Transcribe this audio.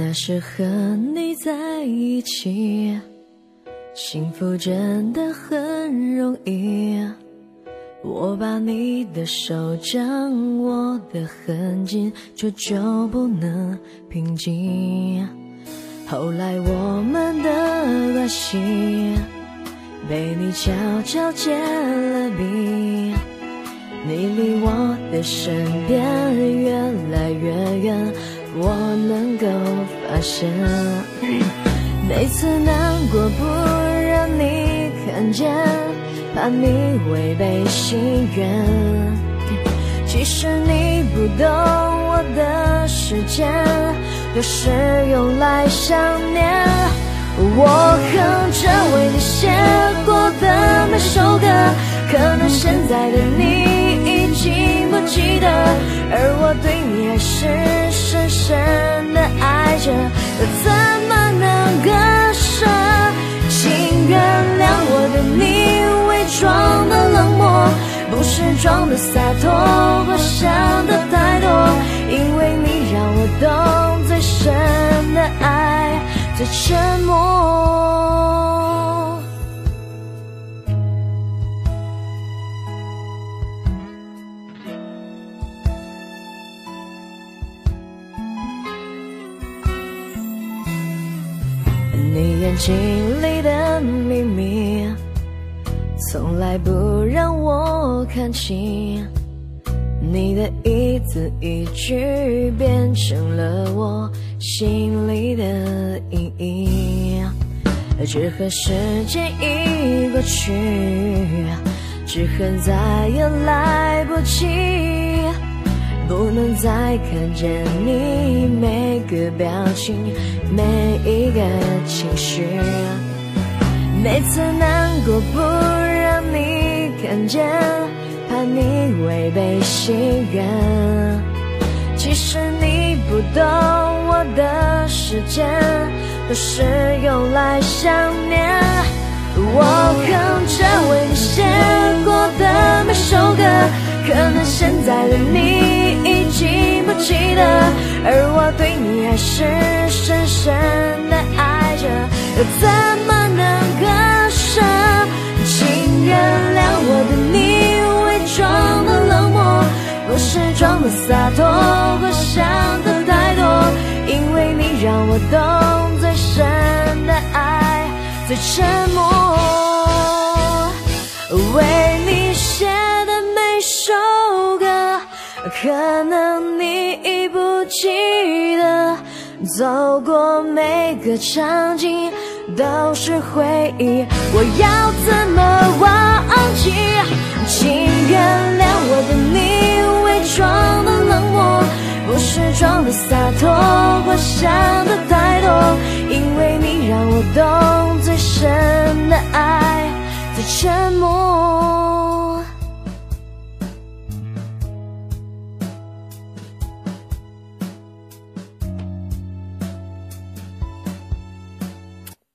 那时和你在一起，幸福真的很容易。我把你的手掌握得很紧，却就不能平静。后来我们的关系被你悄悄结了冰，你离我的身边越来越远，我能够发现。每次难过不让你看见，怕你违背心愿。其实你不懂我的时间都是用来想念。我哼着为你写过的每首歌，可能现在的你已经不记得，而我对你还是深深的爱着，又怎么能割舍？请原谅我对你伪装的冷漠，不是装的洒脱或想的太多，因为你让我懂最深的爱最沉默。你眼睛里的秘密从来不让我看清，你的一字一句变成了我心里的阴影。只恨时间已过去，只恨再也来不及，不能再看见你每个表情每一个情绪。每次难过不让你看见，怕你违背心愿。其实你不懂我的时间都是用来想念。我哼着为你写过的每首歌，可能现在的你已经不记得，而我对你还是深深的爱着，又怎么能割舍？请原谅我对你伪装的冷漠，不是装的洒脱或想的太多，因为你让我懂最深的爱最沉默。为你写的每首歌，可能你已不记得，走过每个场景都是回忆，我要怎么忘记？请原谅我对你伪装的冷漠，不是装的洒脱或想的太多，因为你让我懂最深的爱最沉默。